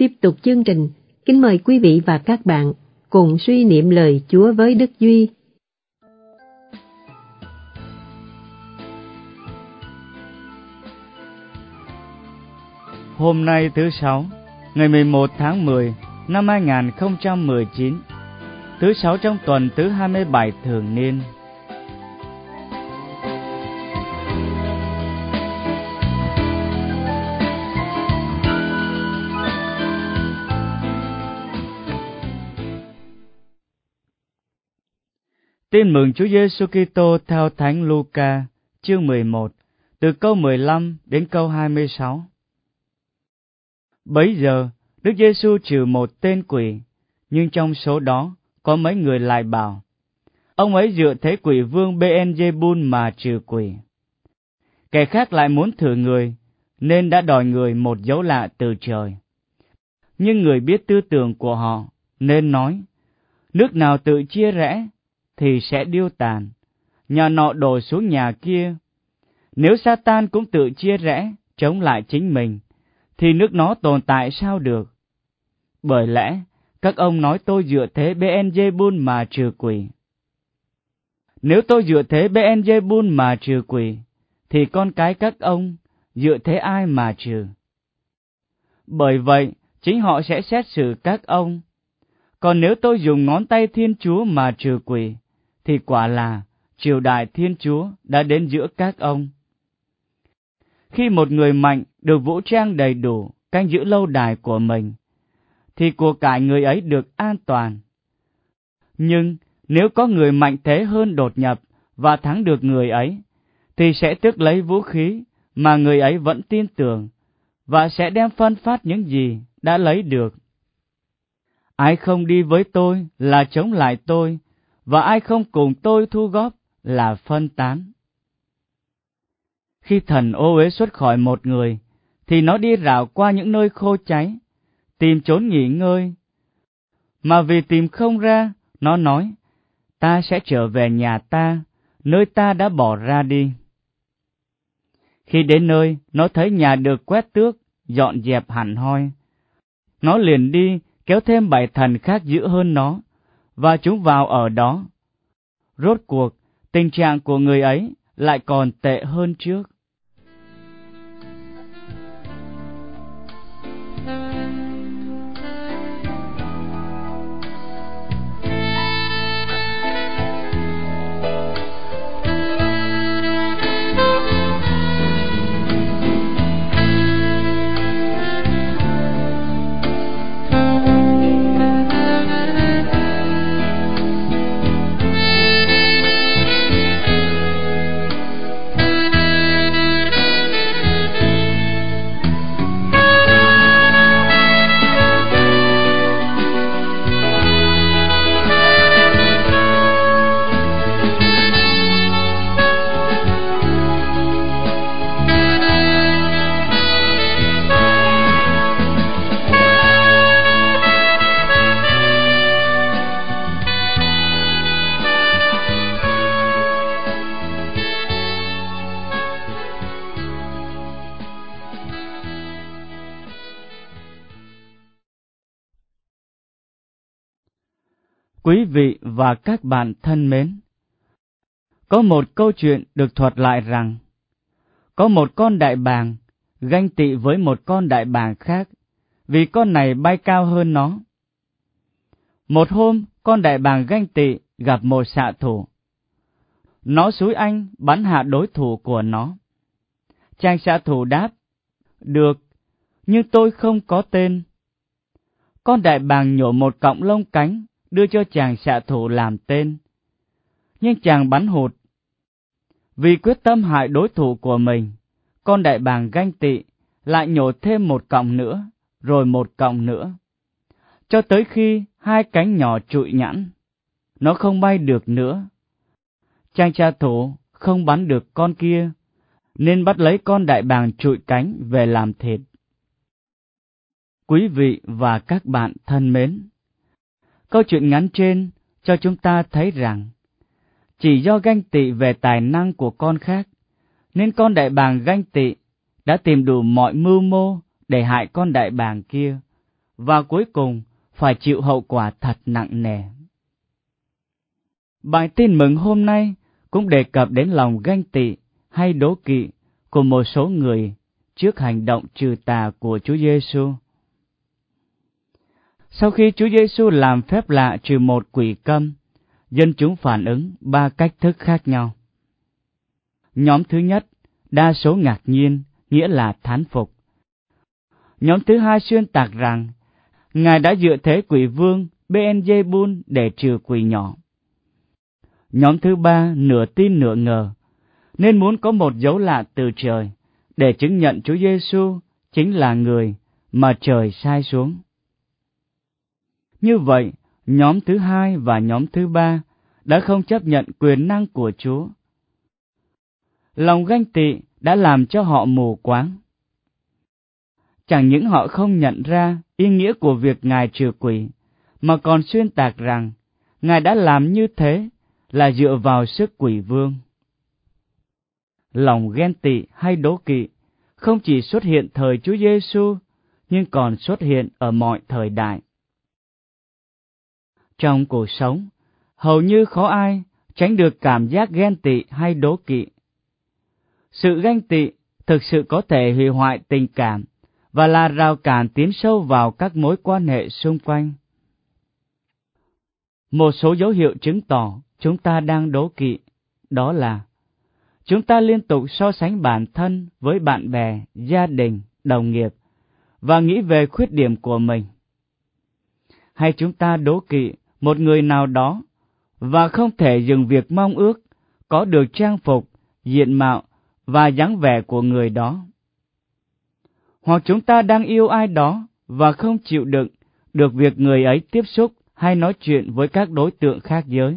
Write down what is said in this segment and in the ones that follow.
Tiếp tục chương trình, kính mời quý vị và các bạn cùng suy niệm lời Chúa với Đức Duy. Hôm nay thứ Sáu, ngày 11 tháng 10 năm 2019, thứ Sáu trong tuần thứ 27 thường niên. Tin mừng Chúa Giêsu Kitô theo Thánh Luca, chương 11, từ câu 15 đến câu 26. Bấy giờ, Đức Giêsu trừ một tên quỷ, nhưng trong số đó có mấy người lại bảo, ông ấy dựa thế quỷ vương Beelzebul mà trừ quỷ. Kẻ khác lại muốn thử người, nên đã đòi người một dấu lạ từ trời. Nhưng người biết tư tưởng của họ, nên nói, nước nào tự chia rẽ, thì sẽ điêu tàn, nhà nọ đổ xuống nhà kia. Nếu Satan cũng tự chia rẽ, chống lại chính mình, thì nước nó tồn tại sao được? Bởi lẽ, các ông nói tôi dựa thế Beelzebul mà trừ quỷ. Nếu tôi dựa thế Beelzebul mà trừ quỷ, thì con cái các ông dựa thế ai mà trừ? Bởi vậy, chính họ sẽ xét xử các ông. Còn nếu tôi dùng ngón tay Thiên Chúa mà trừ quỷ, thì quả là triều đại Thiên Chúa đã đến giữa các ông. Khi một người mạnh được vũ trang đầy đủ canh giữ lâu đài của mình, thì của cải người ấy được an toàn. Nhưng nếu có người mạnh thế hơn đột nhập và thắng được người ấy, thì sẽ tước lấy vũ khí mà người ấy vẫn tin tưởng, và sẽ đem phân phát những gì đã lấy được. Ai không đi với tôi là chống lại tôi, và ai không cùng tôi thu góp là phân tán. Khi thần ô uế xuất khỏi một người, thì nó đi rảo qua những nơi khô cháy, tìm chốn nghỉ ngơi. Mà vì tìm không ra, nó nói, ta sẽ trở về nhà ta, nơi ta đã bỏ ra đi. Khi đến nơi, nó thấy nhà được quét tước, dọn dẹp hẳn hoi. Nó liền đi, kéo thêm 7 thần khác dữ hơn nó, và chúng vào ở đó. Rốt cuộc, tình trạng của người ấy lại còn tệ hơn trước. Quý vị và các bạn thân mến, có một câu chuyện được thuật lại rằng, có một con đại bàng ganh tị với một con đại bàng khác, vì con này bay cao hơn nó. Một hôm, con đại bàng ganh tị gặp một xạ thủ. Nó xúi anh bắn hạ đối thủ của nó. Chàng xạ thủ đáp, được, nhưng tôi không có tên. Con đại bàng nhổ một cọng lông cánh, đưa cho chàng xạ thủ làm tên. Nhưng chàng bắn hụt. Vì quyết tâm hại đối thủ của mình, con đại bàng ganh tị lại nhổ thêm một cọng nữa, rồi một cọng nữa, cho tới khi 2 cánh nhỏ trụi nhẵn, nó không bay được nữa. Chàng xạ thủ không bắn được con kia, nên bắt lấy con đại bàng trụi cánh về làm thịt. Quý vị và các bạn thân mến, câu chuyện ngắn trên cho chúng ta thấy rằng, chỉ do ganh tị về tài năng của con khác, nên con đại bàng ganh tị đã tìm đủ mọi mưu mô để hại con đại bàng kia, và cuối cùng phải chịu hậu quả thật nặng nề. Bài tin mừng hôm nay cũng đề cập đến lòng ganh tị hay đố kỵ của một số người trước hành động trừ tà của Chúa Giêsu. Sau khi Chúa Giêsu làm phép lạ trừ một quỷ câm, dân chúng phản ứng 3 cách thức khác nhau. Nhóm thứ nhất, đa số ngạc nhiên, nghĩa là thán phục. Nhóm thứ hai xuyên tạc rằng Ngài đã dựa thế quỷ vương Beelzebul để trừ quỷ nhỏ. Nhóm thứ ba nửa tin nửa ngờ, nên muốn có một dấu lạ từ trời để chứng nhận Chúa Giêsu chính là người mà trời sai xuống. Như vậy, nhóm thứ hai và nhóm thứ ba đã không chấp nhận quyền năng của Chúa. Lòng ganh tị đã làm cho họ mù quáng. Chẳng những họ không nhận ra ý nghĩa của việc Ngài trừ quỷ, mà còn xuyên tạc rằng Ngài đã làm như thế là dựa vào sức quỷ vương. Lòng ghen tị hay đố kỵ không chỉ xuất hiện thời Chúa Giêsu, nhưng còn xuất hiện ở mọi thời đại. Trong cuộc sống, hầu như khó ai tránh được cảm giác ghen tị hay đố kỵ. Sự ganh tị thực sự có thể hủy hoại tình cảm và là rào cản tiến sâu vào các mối quan hệ xung quanh. Một số dấu hiệu chứng tỏ chúng ta đang đố kỵ, đó là chúng ta liên tục so sánh bản thân với bạn bè, gia đình, đồng nghiệp và nghĩ về khuyết điểm của mình. Hay chúng ta đố kỵ một người nào đó và không thể dừng việc mong ước có được trang phục, diện mạo và dáng vẻ của người đó. Hoặc chúng ta đang yêu ai đó và không chịu đựng được việc người ấy tiếp xúc hay nói chuyện với các đối tượng khác giới.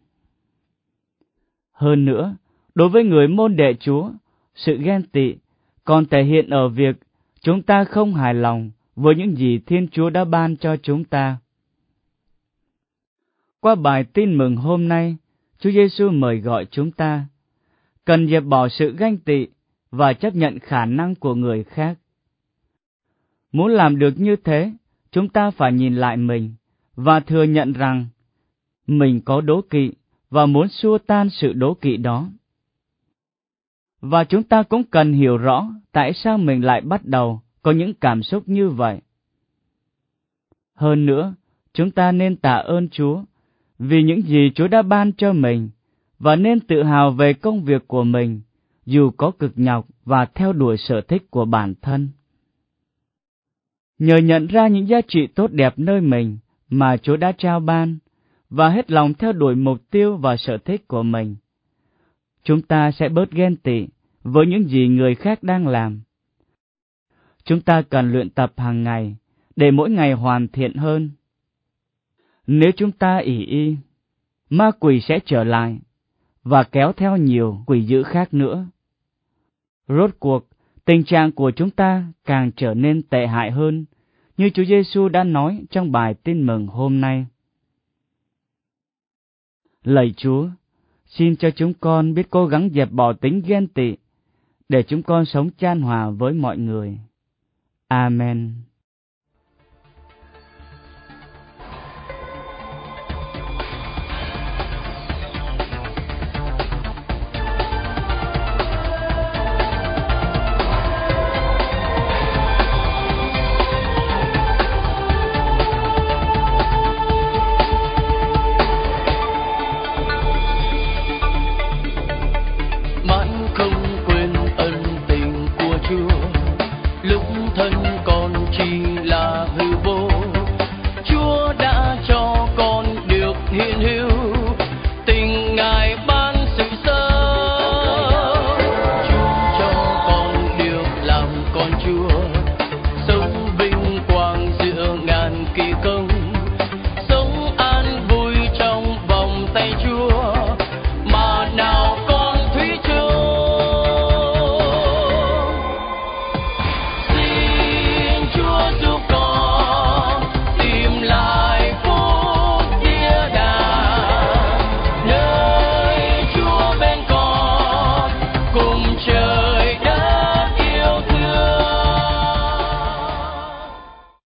Hơn nữa, đối với người môn đệ Chúa, sự ghen tị còn thể hiện ở việc chúng ta không hài lòng với những gì Thiên Chúa đã ban cho chúng ta. Qua bài tin mừng hôm nay, Chúa Giêsu mời gọi chúng ta cần dẹp bỏ sự ganh tị và chấp nhận khả năng của người khác. Muốn làm được như thế, chúng ta phải nhìn lại mình và thừa nhận rằng mình có đố kỵ và muốn xua tan sự đố kỵ đó. Và chúng ta cũng cần hiểu rõ tại sao mình lại bắt đầu có những cảm xúc như vậy. Hơn nữa, chúng ta nên tạ ơn Chúa vì những gì Chúa đã ban cho mình và nên tự hào về công việc của mình, dù có cực nhọc và theo đuổi sở thích của bản thân. Nhờ nhận ra những giá trị tốt đẹp nơi mình mà Chúa đã trao ban và hết lòng theo đuổi mục tiêu và sở thích của mình, chúng ta sẽ bớt ghen tị với những gì người khác đang làm. Chúng ta cần luyện tập hàng ngày để mỗi ngày hoàn thiện hơn. Nếu chúng ta ỷ y, ma quỷ sẽ trở lại và kéo theo nhiều quỷ dữ khác nữa. Rốt cuộc, tình trạng của chúng ta càng trở nên tệ hại hơn, như Chúa Giêsu đã nói trong bài tin mừng hôm nay. Lạy Chúa, xin cho chúng con biết cố gắng dẹp bỏ tính ghen tị, để chúng con sống chan hòa với mọi người. Amen. Lúc thân còn chỉ